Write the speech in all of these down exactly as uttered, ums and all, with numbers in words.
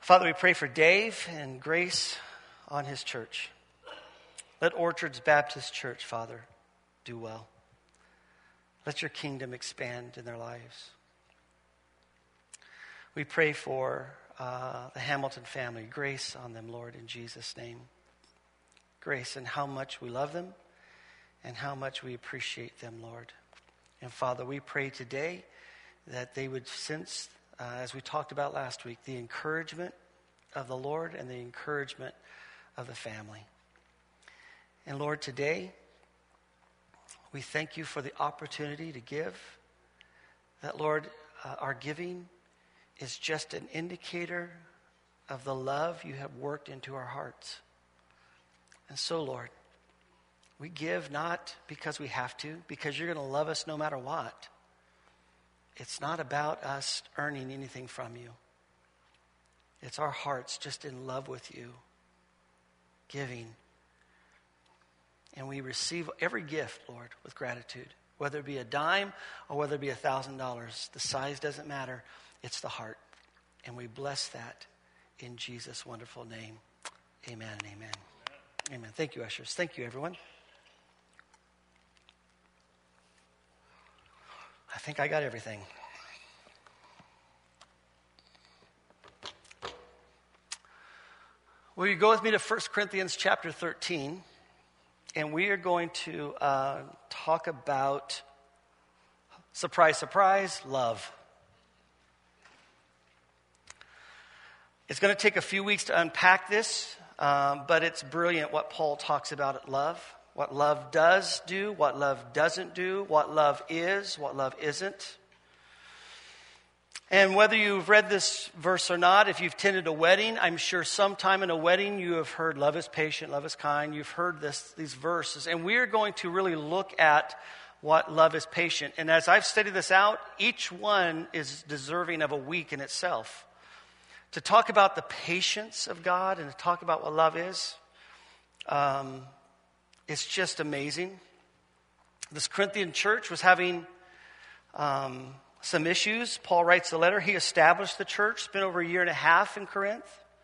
Father, we pray for Dave and grace on his church. Let Orchards Baptist Church, Father, do well. Let your kingdom expand in their lives. We pray for uh, the Hamilton family. Grace on them, Lord, in Jesus' name. Grace in how much we love them and how much we appreciate them, Lord. And Father, we pray today that they would sense, uh, as we talked about last week, the encouragement of the Lord and the encouragement of the family. And Lord, today, we thank you for the opportunity to give. That, Lord, uh, our giving is just an indicator of the love you have worked into our hearts. And so, Lord, we give not because we have to, because you're going to love us no matter what. It's not about us earning anything from you. It's our hearts just in love with you, giving. And we receive every gift, Lord, with gratitude. Whether it be a dime or whether it be a thousand dollars. The size doesn't matter. It's the heart. And we bless that in Jesus' wonderful name. Amen and amen. Amen. Thank you, ushers. Thank you, everyone. I think I got everything. Will you go with me to First Corinthians chapter thirteen? And we are going to uh, talk about, surprise, surprise, love. It's going to take a few weeks to unpack this, um, but it's brilliant what Paul talks about at love. What love does do, what love doesn't do, what love is, what love isn't. And whether you've read this verse or not, if you've attended a wedding, I'm sure sometime in a wedding you have heard love is patient, love is kind. You've heard this, these verses. And we're going to really look at what love is patient. And as I've studied this out, each one is deserving of a week in itself. To talk about the patience of God and to talk about what love is, um, it's just amazing. This Corinthian church was having um, some issues. Paul writes a letter. He established the church. It's been over a year and a half in Corinth.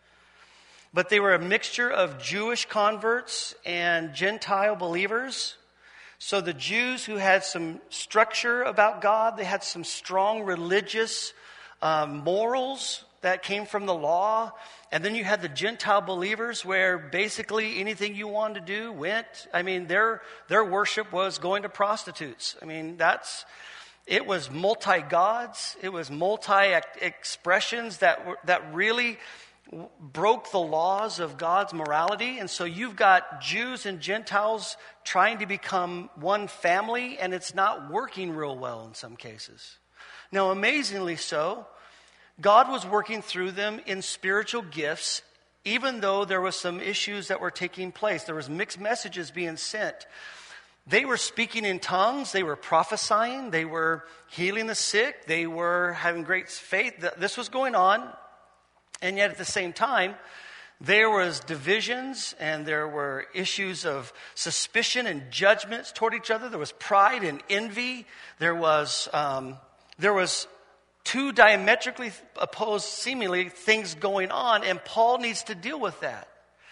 But they were a mixture of Jewish converts and Gentile believers. So the Jews who had some structure about God, they had some strong religious um, morals that came from the law. And then you had the Gentile believers where basically anything you wanted to do went. I mean, their their worship was going to prostitutes. I mean, that's, it was multi-gods. It was multi-expressions that were, that really broke the laws of God's morality. And so you've got Jews and Gentiles trying to become one family, and it's not working real well in some cases. Now, amazingly so, God was working through them in spiritual gifts, even though there was some issues that were taking place. There was mixed messages being sent. They were speaking in tongues. They were prophesying. They were healing the sick. They were having great faith. This was going on. And yet at the same time, there was divisions and there were issues of suspicion and judgments toward each other. There was pride and envy. There was, um, there was two diametrically opposed, seemingly, things going on, and Paul needs to deal with that.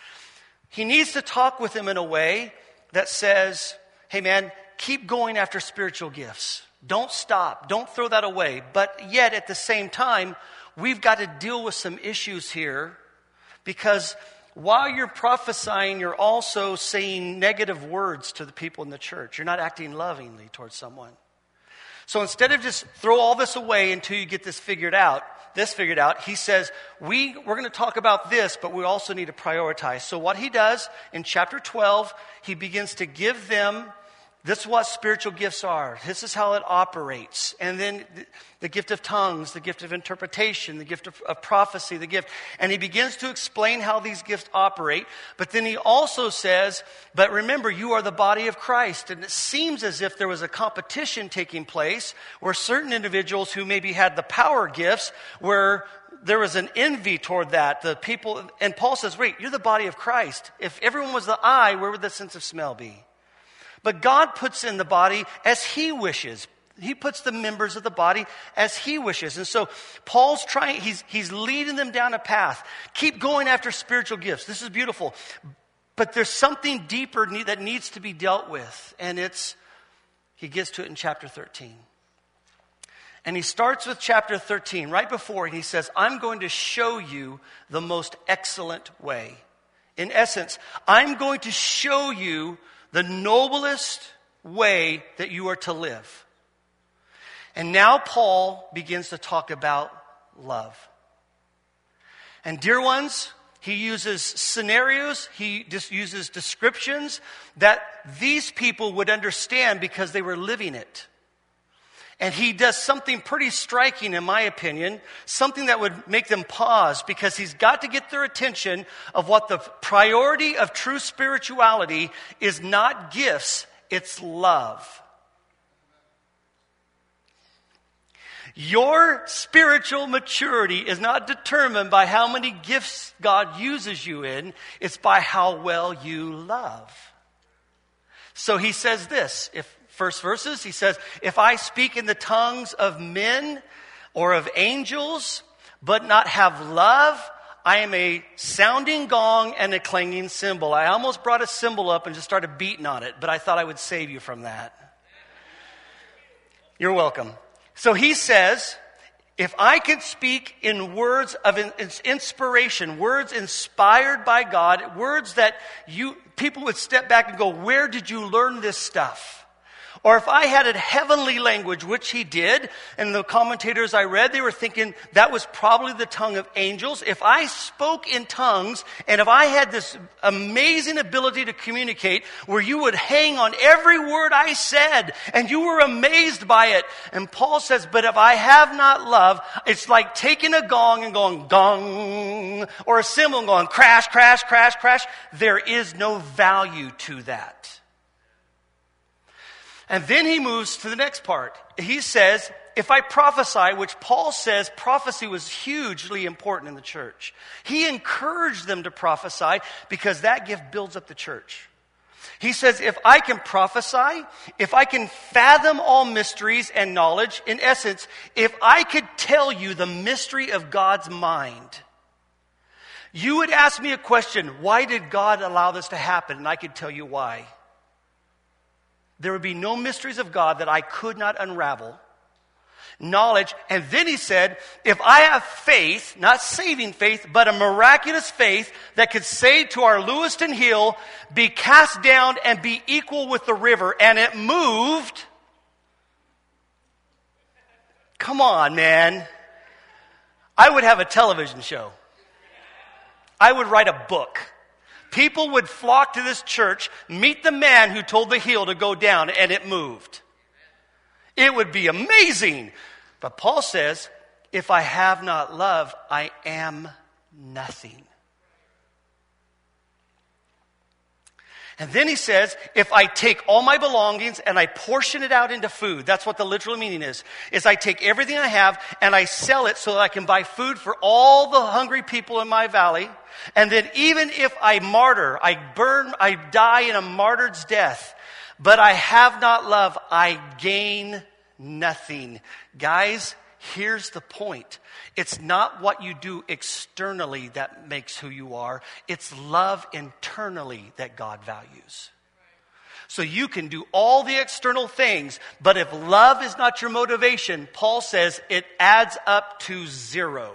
He needs to talk with them in a way that says, hey man, keep going after spiritual gifts. Don't stop. Don't throw that away. But yet, at the same time, we've got to deal with some issues here, because while you're prophesying, you're also saying negative words to the people in the church. You're not acting lovingly towards someone. So instead of just throw all this away until you get this figured out, this figured out, he says, we, we're going to talk about this, but we also need to prioritize. So what he does in chapter twelve, he begins to give them, this is what spiritual gifts are. This is how it operates. And then the gift of tongues, the gift of interpretation, the gift of, of prophecy, the gift. And he begins to explain how these gifts operate. But then he also says, but remember, you are the body of Christ. And it seems as if there was a competition taking place where certain individuals who maybe had the power gifts, where there was an envy toward that. The people, and Paul says, wait, you're the body of Christ. If everyone was the eye, where would the sense of smell be? But God puts in the body as he wishes. He puts the members of the body as he wishes. And so Paul's trying, he's, he's leading them down a path. keep going after spiritual gifts. This is beautiful. But there's something deeper that needs to be dealt with. And it's, he gets to it in chapter thirteen. And he starts with chapter thirteen, right before, and he says, I'm going to show you the most excellent way. In essence, I'm going to show you the noblest way that you are to live. And now Paul begins to talk about love. And dear ones, he uses scenarios, he just uses descriptions that these people would understand because they were living it. And he does something pretty striking, in my opinion, something that would make them pause, because he's got to get their attention of what the priority of true spirituality is. Not gifts, it's love. Your spiritual maturity is not determined by how many gifts God uses you in, it's by how well you love. So he says this, if first verses, he says, if I speak in the tongues of men or of angels, but not have love, I am a sounding gong and a clanging cymbal. I almost brought a cymbal up and just started beating on it, but I thought I would save you from that. You're welcome. So he says, if I can speak in words of inspiration, words inspired by God, words that you people would step back and go, where did you learn this stuff? Or if I had a heavenly language, which he did, and the commentators I read, they were thinking that was probably the tongue of angels. If I spoke in tongues, and if I had this amazing ability to communicate, where you would hang on every word I said, and you were amazed by it. And Paul says, but if I have not love, it's like taking a gong and going gong, or a cymbal and going crash, crash, crash, crash. There is no value to that. And then he moves to the next part. He says, if I prophesy, which Paul says prophecy was hugely important in the church. He encouraged them to prophesy because that gift builds up the church. He says, if I can prophesy, if I can fathom all mysteries and knowledge, in essence, if I could tell you the mystery of God's mind, you would ask me a question, why did God allow this to happen? And I could tell you why. There would be no mysteries of God that I could not unravel. Knowledge. And then he said, if I have faith, not saving faith, but a miraculous faith that could say to our Lewiston Hill, be cast down and be equal with the river, and it moved. Come on, man. I would have a television show. I would write a book. People would flock to this church, meet the man who told the hill to go down, and it moved. It would be amazing. But Paul says, if I have not love, I am nothing. And then he says, if I take all my belongings and I portion it out into food, that's what the literal meaning is, is I take everything I have and I sell it so that I can buy food for all the hungry people in my valley. And then even if I martyr, I burn, I die in a martyr's death, but I have not love, I gain nothing. Guys, here's the point. It's not what you do externally that makes who you are. It's love internally that God values. So you can do all the external things, but if love is not your motivation, Paul says it adds up to zero.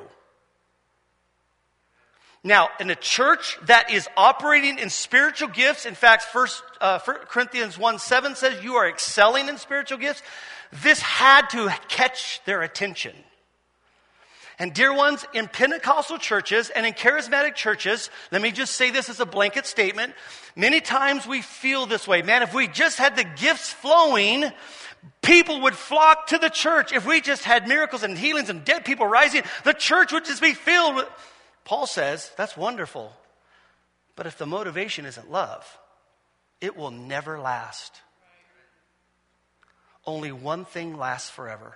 Now, in a church that is operating in spiritual gifts, in fact, First uh, Corinthians one seven says you are excelling in spiritual gifts. This had to catch their attention. And dear ones, in Pentecostal churches and in charismatic churches, let me just say this as a blanket statement. Many times we feel this way. Man, if we just had the gifts flowing, people would flock to the church. If we just had miracles and healings and dead people rising, the church would just be filled with... Paul says, that's wonderful. But if the motivation isn't love, it will never last. Only one thing lasts forever.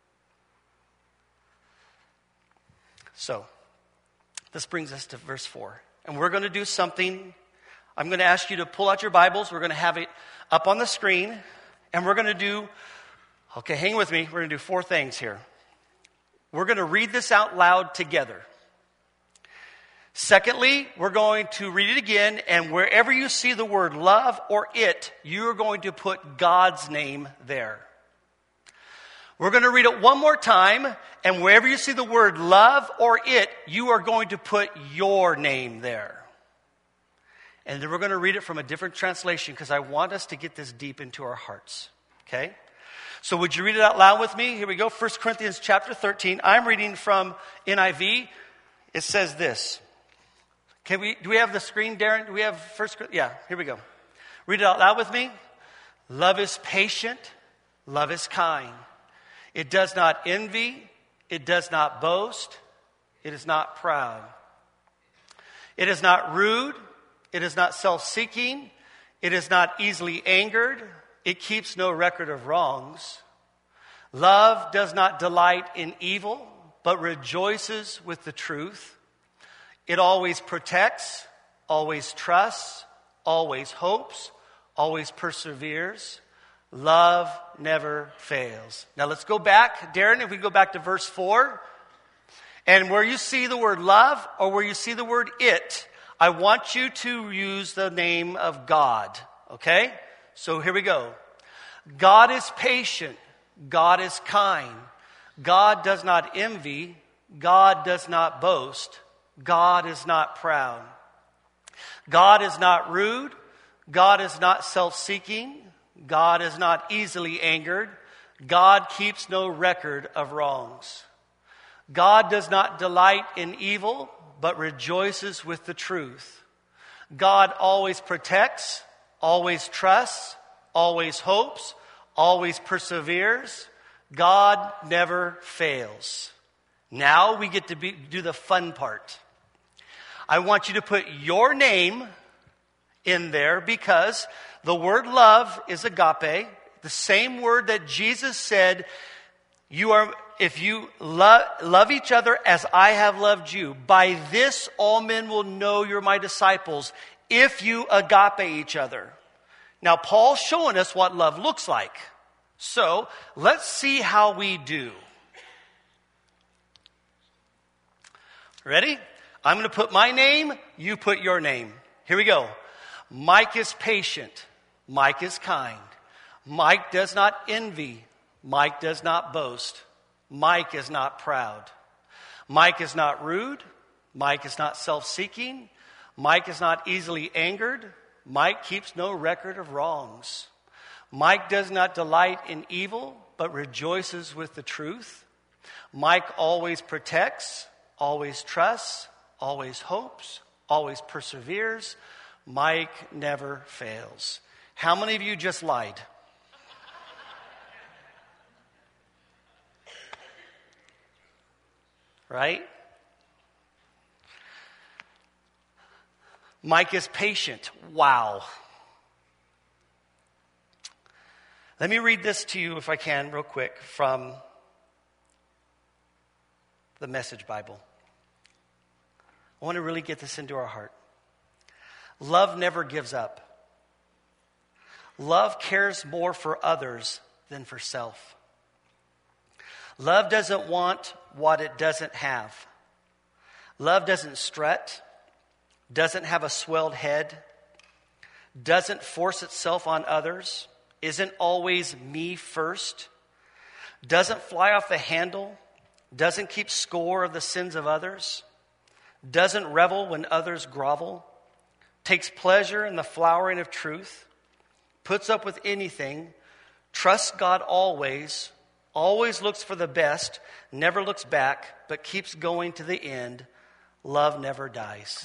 So, this brings us to verse four. And we're going to do something. I'm going to ask you to pull out your Bibles. We're going to have it up on the screen. And we're going to do, okay, hang with me. We're going to do four things here. We're going to read this out loud together. Secondly, we're going to read it again, and wherever you see the word love or it, you're going to put God's name there. We're going to read it one more time, and wherever you see the word love or it, you are going to put your name there. And then we're going to read it from a different translation because I want us to get this deep into our hearts. Okay? So would you read it out loud with me? Here we go. First Corinthians chapter thirteen. I'm reading from N I V. It says this. Can we, do we have the screen, Darren? Do we have First? Yeah, here we go. Read it out loud with me. Love is patient. Love is kind. It does not envy. It does not boast. It is not proud. It is not rude. It is not self-seeking. It is not easily angered. It keeps no record of wrongs. Love does not delight in evil, but rejoices with the truth. It always protects, always trusts, always hopes, always perseveres. Love never fails. Now let's go back, Darren, if we go back to verse four. And where you see the word love or where you see the word it, I want you to use the name of God. Okay? So here we go. God is patient. God is kind. God does not envy. God does not boast. God is not proud. God is not rude. God is not self-seeking. God is not easily angered. God keeps no record of wrongs. God does not delight in evil, but rejoices with the truth. God always protects, always trusts, always hopes, always perseveres. God never fails. Now we get to be, do the fun part. I want you to put your name in there because the word love is agape, the same word that Jesus said, you are, if you love, love each other as I have loved you, by this all men will know you're my disciples, if you agape each other. Now, Paul's showing us what love looks like. So, let's see how we do. Ready? I'm going to put my name, you put your name. Here we go. Mike is patient. Mike is kind. Mike does not envy. Mike does not boast. Mike is not proud. Mike is not rude. Mike is not self-seeking. Mike is not easily angered. Mike keeps no record of wrongs. Mike does not delight in evil, but rejoices with the truth. Mike always protects, always trusts, always hopes, always perseveres. Mike never fails. How many of you just lied? Right? Mike is patient. Wow. Let me read this to you, if I can, real quick, from the Message Bible. I want to really get this into our heart. Love never gives up. Love cares more for others than for self. Love doesn't want what it doesn't have. Love doesn't strut, doesn't have a swelled head, doesn't force itself on others, isn't always me first, doesn't fly off the handle, doesn't keep score of the sins of others, doesn't revel when others grovel, takes pleasure in the flowering of truth, puts up with anything, trusts God always, always looks for the best, never looks back, but keeps going to the end. Love never dies.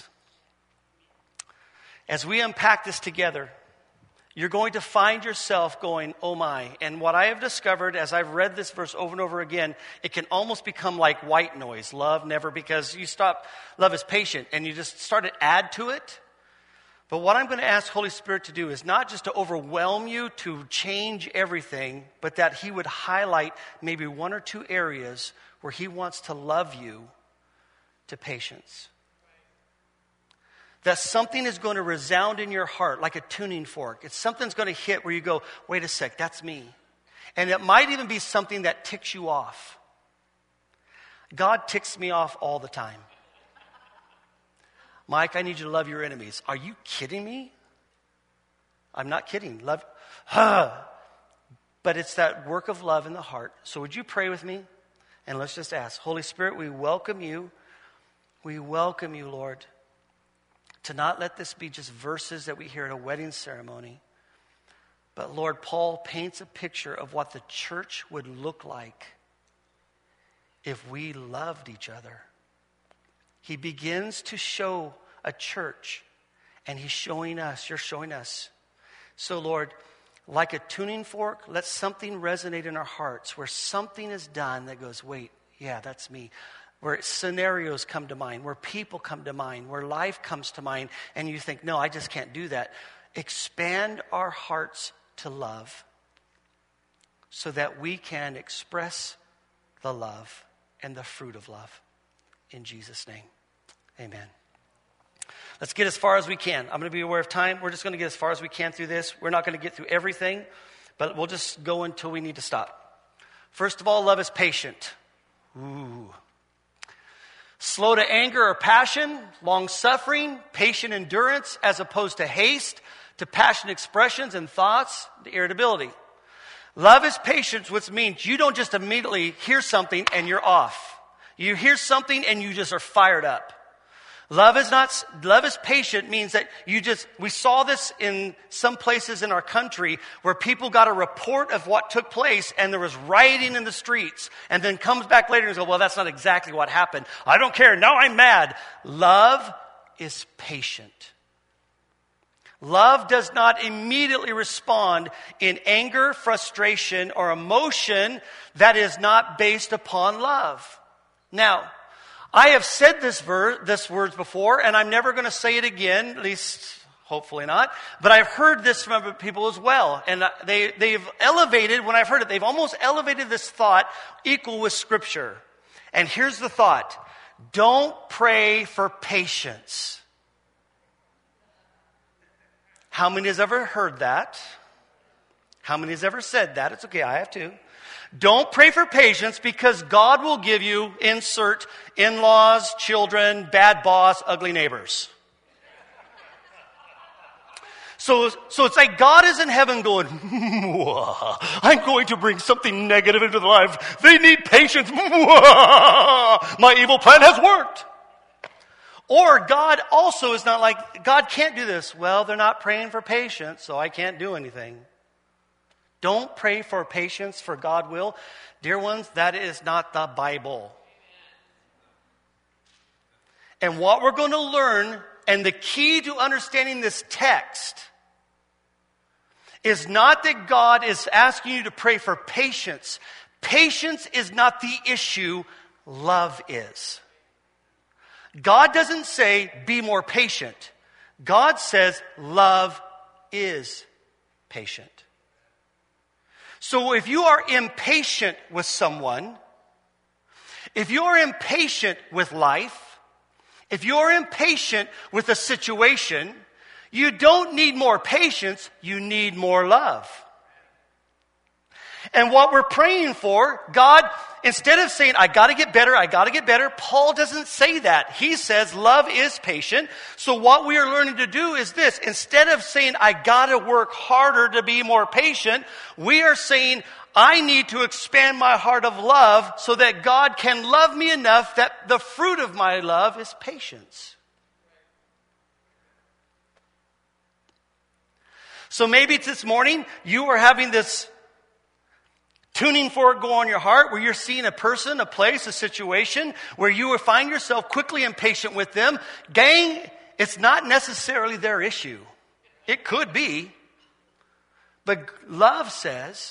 As we unpack this together, you're going to find yourself going, oh my. And what I have discovered as I've read this verse over and over again, it can almost become like white noise. Love never, because you stop, love is patient, and you just start to add to it. But what I'm going to ask Holy Spirit to do is not just to overwhelm you, to change everything, but that He would highlight maybe one or two areas where He wants to love you to patience. That something is going to resound in your heart like a tuning fork. It's something's going to hit where you go, wait a sec, that's me. And it might even be something that ticks you off. God ticks me off all the time. Mike, I need you to love your enemies. Are you kidding me? I'm not kidding. Love, but it's that work of love in the heart. So would you pray with me? And let's just ask. Holy Spirit, we welcome you. We welcome you, Lord, to not let this be just verses that we hear at a wedding ceremony. But Lord, Paul paints a picture of what the church would look like if we loved each other. He begins to show a church, and he's showing us, you're showing us. So Lord, like a tuning fork, let something resonate in our hearts where something is done that goes, wait, yeah, that's me. Where scenarios come to mind, where people come to mind, where life comes to mind, and you think, no, I just can't do that. Expand our hearts to love so that we can express the love and the fruit of love. In Jesus' name, amen. Let's get as far as we can. I'm going to be aware of time. We're just going to get as far as we can through this. We're not going to get through everything, but we'll just go until we need to stop. First of all, love is patient. Ooh. Slow to anger or passion, long-suffering, patient endurance, as opposed to haste, to passionate expressions and thoughts, to irritability. Love is patience, which means you don't just immediately hear something and you're off. You hear something and you just are fired up. Love is not, love is patient means that you just, we saw this in some places in our country where people got a report of what took place and there was rioting in the streets and then comes back later and goes, well, that's not exactly what happened. I don't care. Now I'm mad. Love is patient. Love does not immediately respond in anger, frustration, or emotion that is not based upon love. Now, I have said this ver- this words before, and I'm never going to say it again, at least hopefully not. But I've heard this from other people as well. And they, they've elevated, when I've heard it, they've almost elevated this thought equal with Scripture. And here's the thought. Don't pray for patience. How many has ever heard that? How many has ever said that? It's okay, I have to. Don't pray for patience because God will give you, insert, in-laws, children, bad boss, ugly neighbors. So, so it's like God is in heaven going, I'm going to bring something negative into their life. They need patience. My evil plan has worked. Or God also is not like, God can't do this. Well, they're not praying for patience, so I can't do anything. Don't pray for patience, for God will. Dear ones, that is not the Bible. And what we're going to learn, and the key to understanding this text, is not that God is asking you to pray for patience. Patience is not the issue. Love is. God doesn't say, be more patient. God says, love is patient. So if you are impatient with someone, if you're impatient with life, if you're impatient with a situation, you don't need more patience, you need more love. And what we're praying for, God, instead of saying, I gotta get better, I gotta get better, Paul doesn't say that. He says love is patient. So what we are learning to do is this. Instead of saying, I gotta work harder to be more patient, we are saying, I need to expand my heart of love so that God can love me enough that the fruit of my love is patience. So maybe this morning you are having this tuning fork go on your heart where you're seeing a person, a place, a situation where you will find yourself quickly impatient with them. Gang, it's not necessarily their issue. It could be. But love says,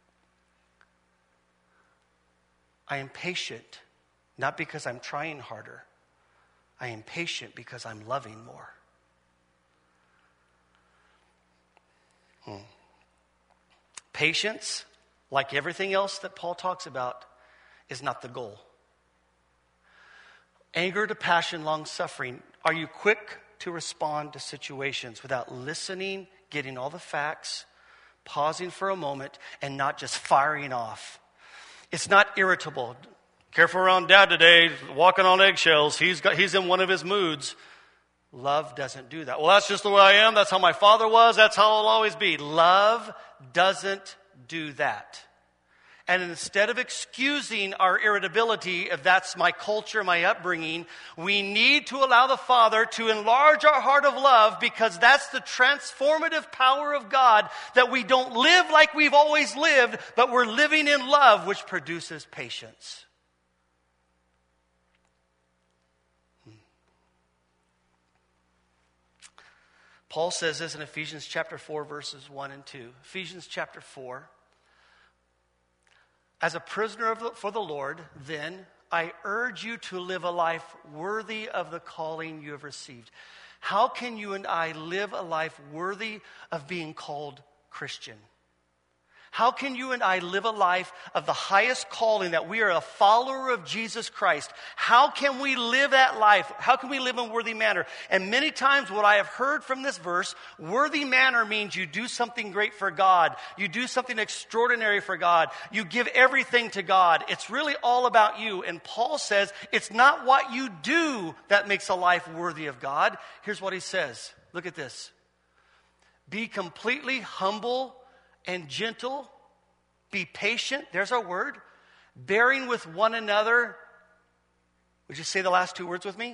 I am patient, not because I'm trying harder. I am patient because I'm loving more. Hmm. Patience, like everything else that Paul talks about, is not the goal. Anger to passion, long-suffering. Are you quick to respond to situations without listening, getting all the facts, pausing for a moment, and not just firing off? It's not irritable. Careful around Dad today, walking on eggshells. He's got, he's in one of his moods. Love doesn't do that. Well, that's just the way I am. That's how my father was. That's how it'll always be. Love doesn't do that. And instead of excusing our irritability, if that's my culture, my upbringing, we need to allow the Father to enlarge our heart of love, because that's the transformative power of God, that we don't live like we've always lived, but we're living in love, which produces patience. Hmm. Paul says this in Ephesians chapter four, verses one and two. Ephesians chapter four. As a prisoner of the, for the Lord, then, I urge you to live a life worthy of the calling you have received. How can you and I live a life worthy of being called Christian? How can you and I live a life of the highest calling, that we are a follower of Jesus Christ? How can we live that life? How can we live in a worthy manner? And many times what I have heard from this verse, worthy manner means you do something great for God. You do something extraordinary for God. You give everything to God. It's really all about you. And Paul says it's not what you do that makes a life worthy of God. Here's what he says. Look at this. Be completely humble and gentle, be patient, there's our word, bearing with one another. Would you say the last two words with me?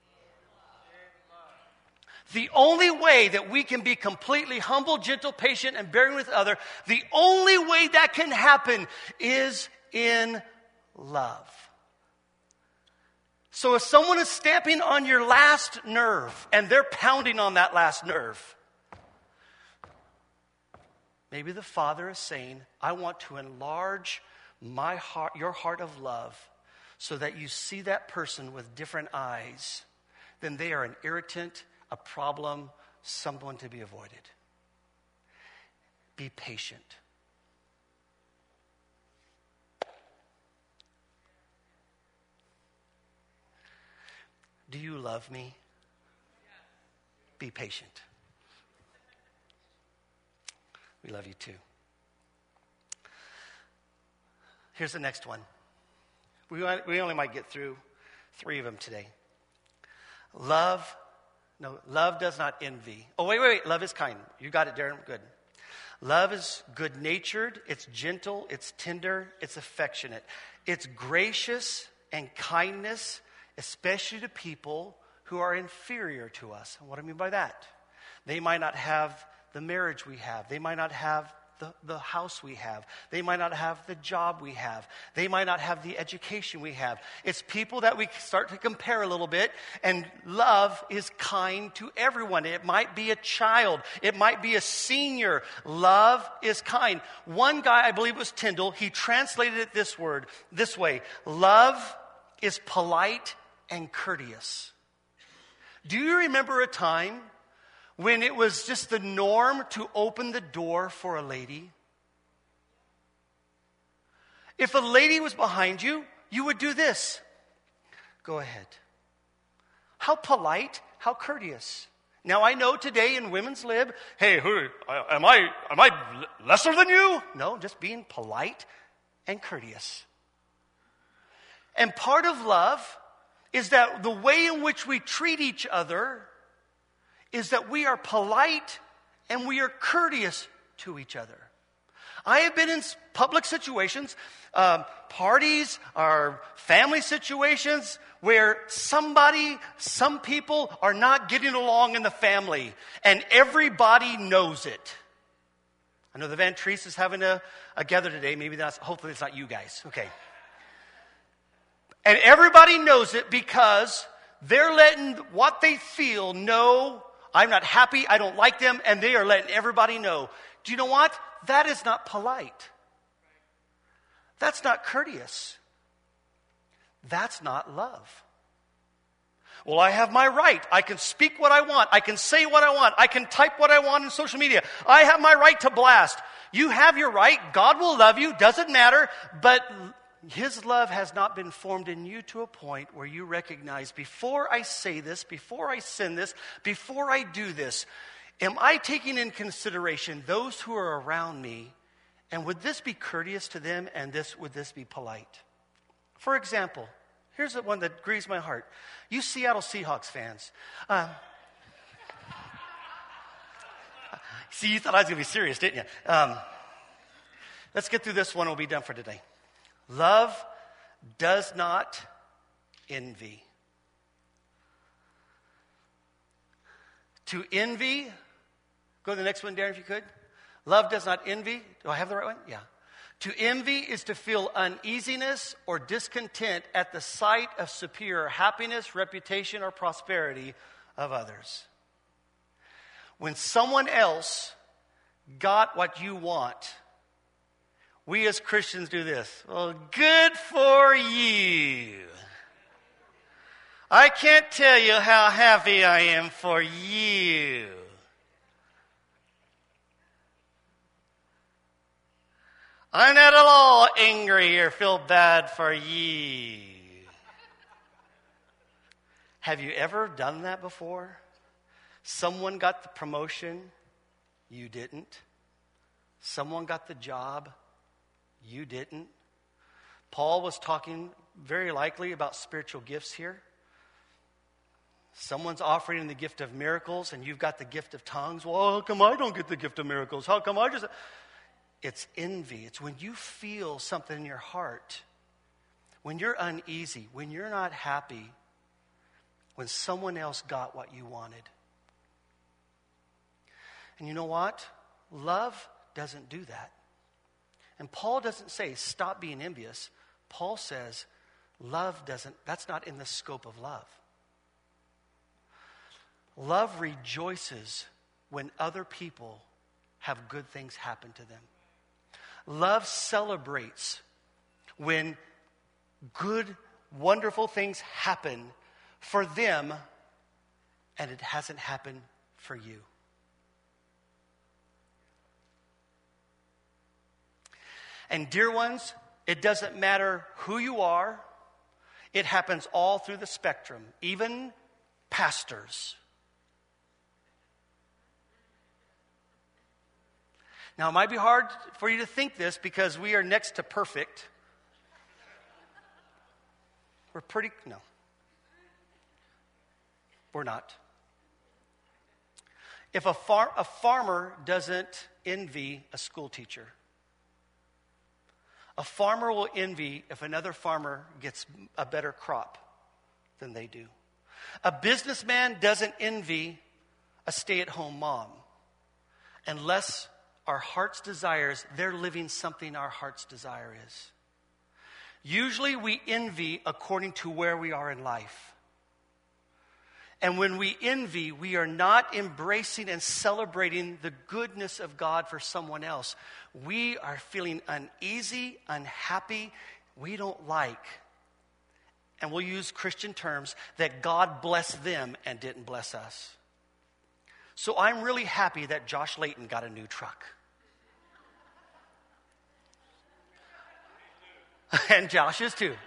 The only way that we can be completely humble, gentle, patient, and bearing with other, the only way that can happen is in love. So if someone is stamping on your last nerve, and they're pounding on that last nerve, maybe the Father is saying, I want to enlarge my heart, your heart of love, so that you see that person with different eyes. Then they are an irritant, a problem, someone to be avoided. Be patient. Do you love me? Be patient. We love you too. Here's the next one. We, we only might get through three of them today. Love, no, love does not envy. Oh, wait, wait, wait. Love is kind. You got it, Darren. Good. Love is good-natured. It's gentle. It's tender. It's affectionate. It's gracious and kindness, especially to people who are inferior to us. And what do I mean by that? They might not have the marriage we have. They might not have the, the house we have. They might not have the job we have. They might not have the education we have. It's people that we start to compare a little bit, and love is kind to everyone. It might be a child. It might be a senior. Love is kind. One guy, I believe it was Tyndall, he translated it this word, this way. Love is polite and courteous. Do you remember a time when it was just the norm to open the door for a lady? If a lady was behind you, you would do this. Go ahead. How polite, how courteous. Now I know today in women's lib, hey, who, am I, am I lesser than you? No, just being polite and courteous. And part of love is that the way in which we treat each other is that we are polite and we are courteous to each other. I have been in public situations, um, parties, or family situations where somebody, some people are not getting along in the family, and everybody knows it. I know the Van Treese is having a, a gather today. Maybe that's, hopefully it's not you guys. Okay. And everybody knows it because they're letting what they feel know. I'm not happy, I don't like them, and they are letting everybody know. Do you know what? That is not polite. That's not courteous. That's not love. Well, I have my right. I can speak what I want. I can say what I want. I can type what I want in social media. I have my right to blast. You have your right. God will love you. Doesn't matter. But His love has not been formed in you to a point where you recognize, before I say this, before I send this, before I do this, am I taking in consideration those who are around me? And would this be courteous to them? And this would this be polite? For example, here's the one that grieves my heart. You Seattle Seahawks fans, uh, See, you thought I was going to be serious, didn't you? Um, let's get through this one. We'll be done for today. Love does not envy. To envy, go to the next one, Darren, if you could. Love does not envy. Do I have the right one? Yeah. To envy is to feel uneasiness or discontent at the sight of superior happiness, reputation, or prosperity of others. When someone else got what you want, we as Christians do this. Well, good for you. I can't tell you how happy I am for you. I'm not at all angry or feel bad for you. Have you ever done that before? Someone got the promotion, you didn't. Someone got the job, you didn't. Paul was talking very likely about spiritual gifts here. Someone's offering the gift of miracles and you've got the gift of tongues. Well, how come I don't get the gift of miracles? How come I just... It's envy. It's when you feel something in your heart, when you're uneasy, when you're not happy, when someone else got what you wanted. And you know what? Love doesn't do that. And Paul doesn't say, stop being envious. Paul says, love doesn't, that's not in the scope of love. Love rejoices when other people have good things happen to them. Love celebrates when good, wonderful things happen for them and it hasn't happened for you. And dear ones, it doesn't matter who you are. It happens all through the spectrum, even pastors. Now, it might be hard for you to think this because we are next to perfect. We're pretty, no. We're not. If a, far, a farmer doesn't envy a school teacher, a farmer will envy if another farmer gets a better crop than they do. A businessman doesn't envy a stay-at-home mom unless our heart's desires, they're living something our heart's desire is. Usually we envy according to where we are in life. And when we envy, we are not embracing and celebrating the goodness of God for someone else. We are feeling uneasy, unhappy. We don't like, and we'll use Christian terms, that God blessed them and didn't bless us. So I'm really happy that Josh Layton got a new truck. And Josh is too.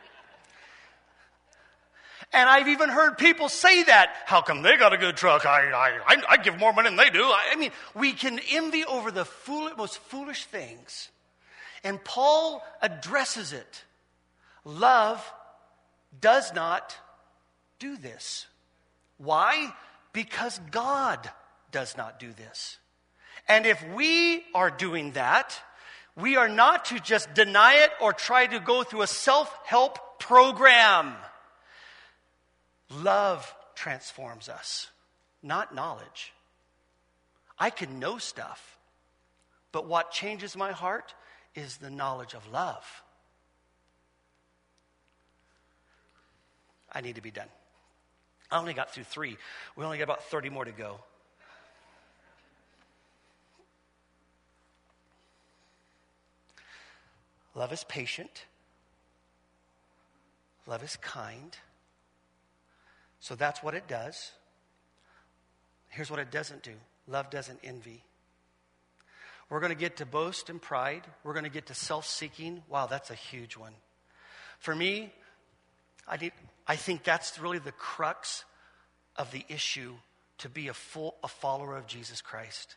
And I've even heard people say that. How come they got a good truck? I I, I give more money than they do. I, I mean, we can envy over the fool, most foolish things. And Paul addresses it. Love does not do this. Why? Because God does not do this. And if we are doing that, we are not to just deny it or try to go through a self-help program. Love transforms us, not knowledge. I can know stuff, but what changes my heart is the knowledge of love. I need to be done. I only got through three. We only got about thirty more to go. Love is patient. Love is kind. So that's what it does. Here's what it doesn't do. Love doesn't envy. We're going to get to boast and pride. We're going to get to self-seeking. Wow, that's a huge one. For me, I need, I think that's really the crux of the issue to be a full a follower of Jesus Christ.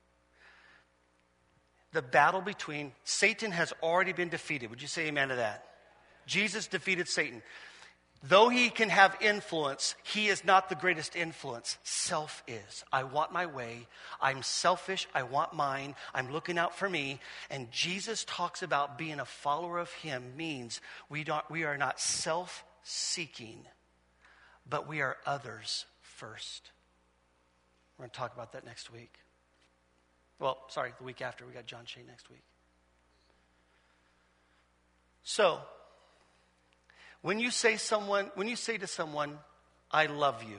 The battle between Satan has already been defeated. Would you say amen to that? Jesus defeated Satan. Though he can have influence, he is not the greatest influence. Self is. I want my way. I'm selfish. I want mine. I'm looking out for me. And Jesus talks about being a follower of him means we don't, we are not self-seeking, but we are others first. We're going to talk about that next week. Well, sorry, the week after. We got John Shea next week. So, when you say someone, when you say to someone, I love you,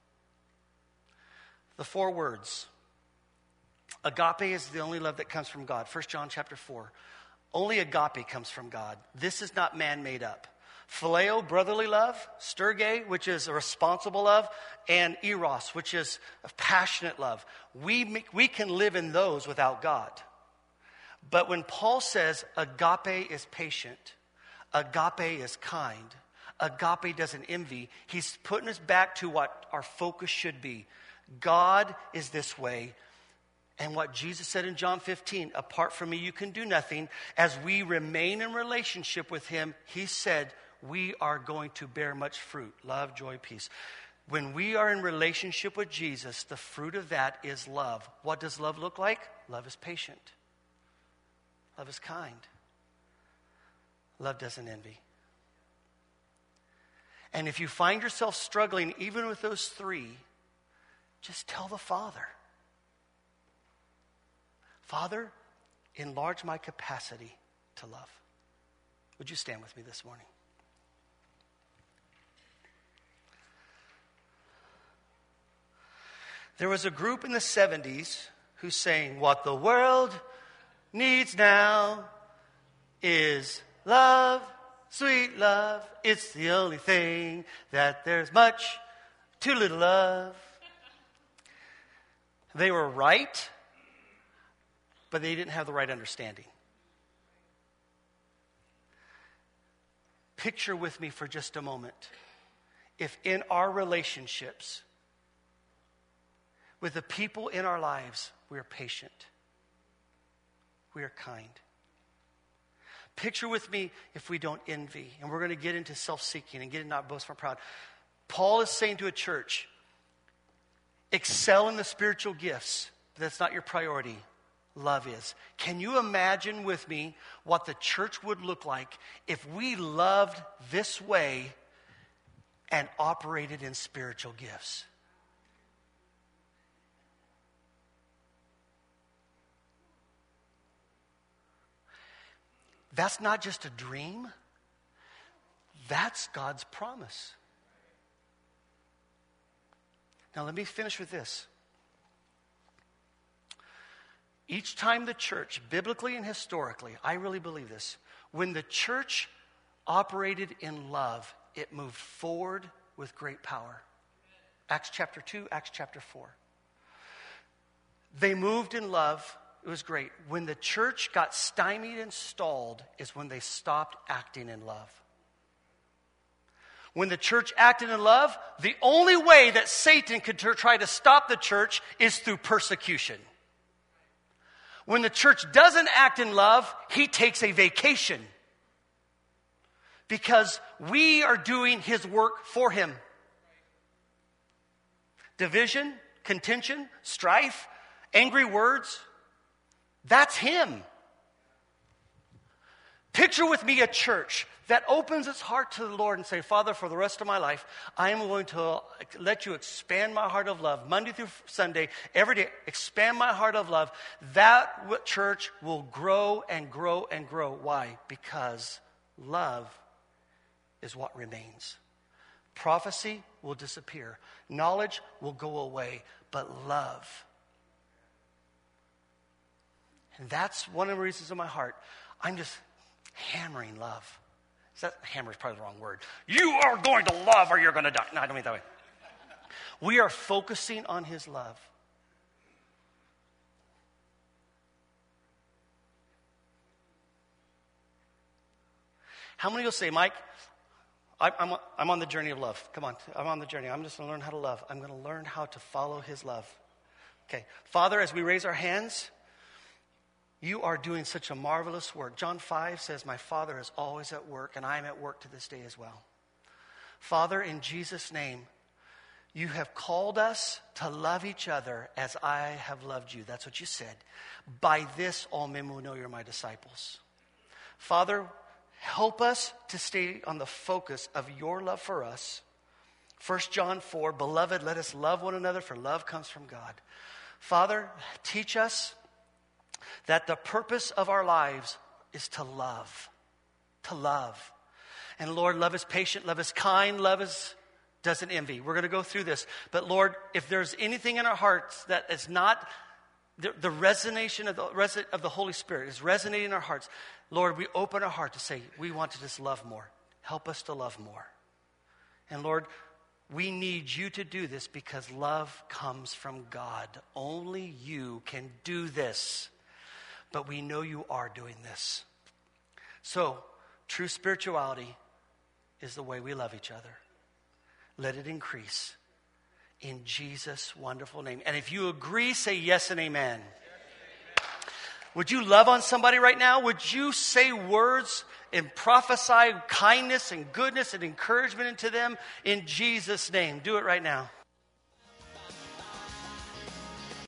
the four words, agape is the only love that comes from God. First John chapter four. Only agape comes from God. This is not man-made up. Phileo, brotherly love, storge, which is a responsible love, and eros, which is a passionate love. We, make, we can live in those without God. But when Paul says agape is patient, agape is kind, agape doesn't envy, he's putting us back to what our focus should be. God is this way. And what Jesus said in John fifteen, apart from me you can do nothing. As we remain in relationship with him, he said we are going to bear much fruit. Love, joy, peace. When we are in relationship with Jesus, the fruit of that is love. What does love look like? Love is patient. Love is kind. Love doesn't envy. And if you find yourself struggling even with those three, just tell the Father, Father, enlarge my capacity to love. Would you stand with me this morning? There was a group in the seventies who sang, what the world needs now is love, sweet love. It's the only thing that there's much too little of. They were right, but they didn't have the right understanding. Picture with me for just a moment. If in our relationships, with the people in our lives, we are patient. We are kind. Picture with me if we don't envy. And we're going to get into self-seeking and get into not boast, but proud. Paul is saying to a church, excel in the spiritual gifts. But that's not your priority. Love is. Can you imagine with me what the church would look like if we loved this way and operated in spiritual gifts? That's not just a dream. That's God's promise. Now let me finish with this. Each time the church, biblically and historically, I really believe this, when the church operated in love, it moved forward with great power. Acts chapter two, Acts chapter four. They moved in love. It was great. When the church got stymied and stalled is when they stopped acting in love. When the church acted in love, the only way that Satan could try to stop the church is through persecution. When the church doesn't act in love, he takes a vacation. Because we are doing his work for him. Division, contention, strife, angry words, that's him. Picture with me a church that opens its heart to the Lord and say, Father, for the rest of my life, I am going to let you expand my heart of love. Monday through Sunday, every day, expand my heart of love. That church will grow and grow and grow. Why? Because love is what remains. Prophecy will disappear. Knowledge will go away. But love. And that's one of the reasons in my heart. I'm just hammering love. Is that hammer is probably the wrong word. You are going to love or you're going to die. No, I don't mean it that way. We are focusing on his love. How many will say, Mike, I, I'm, I'm on the journey of love. Come on, I'm on the journey. I'm just going to learn how to love. I'm going to learn how to follow his love. Okay, Father, as we raise our hands, you are doing such a marvelous work. John five says, my Father is always at work, and I am at work to this day as well. Father, in Jesus' name, you have called us to love each other as I have loved you. That's what you said. By this, all men will know you're my disciples. Father, help us to stay on the focus of your love for us. First John four, beloved, let us love one another, for love comes from God. Father, teach us that the purpose of our lives is to love. To love. And Lord, love is patient, love is kind, love is doesn't envy. We're going to go through this. But Lord, if there's anything in our hearts that is not the, the resonation of the, res- of the Holy Spirit is resonating in our hearts, Lord, we open our heart to say, we want to just love more. Help us to love more. And Lord, we need you to do this because love comes from God. Only you can do this. But we know you are doing this. So, true spirituality is the way we love each other. Let it increase in Jesus' wonderful name. And if you agree, say yes and amen. Yes, amen. Would you love on somebody right now? Would you say words and prophesy kindness and goodness and encouragement into them in Jesus' name? Do it right now.